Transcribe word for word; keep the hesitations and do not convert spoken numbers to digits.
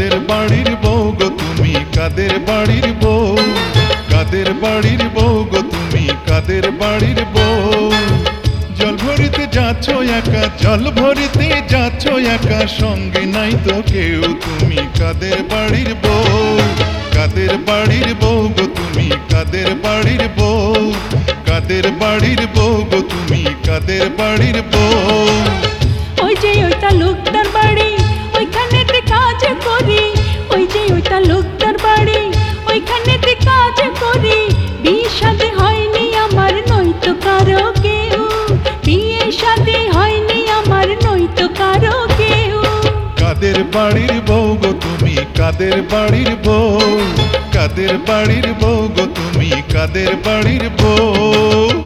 কাদের বাড়ির বউ গো তুমি, কাদের বাড়ির বউ, কাদের বাড়ির বউ গো তুমি, কাদের বাড়ির বউ। জল ভরিতে যাচ্ছ একা, জল ভরিতে যাচ্ছ একা, সঙ্গে নাই তো কেউ, তুমি কাদের বাড়ির বউ, কাদের বাড়ির বউ গো তুমি, কাদের বাড়ির বউ, কাদের বাড়ির বউ গো তুমি, কাদের বাড়ির বউ। ওই যে ওইটা লোকটার বাড়ি, ওইখানেতে কাজ করি, ওই যে ওইটা লোকটার বাড়ি, ওইখানেতে কাজ করি। বিয়ে শাদী হয়নি আমার, নয়তো কারো কেউ, বিয়ে শাদী হয়নি আমার, নয়তো কারো কেউ। কাদের বাড়ির বউ গো তুমি, কাদের বাড়ির বউ, কাদের বাড়ির বউ গো তুমি, কাদের বাড়ির বউ।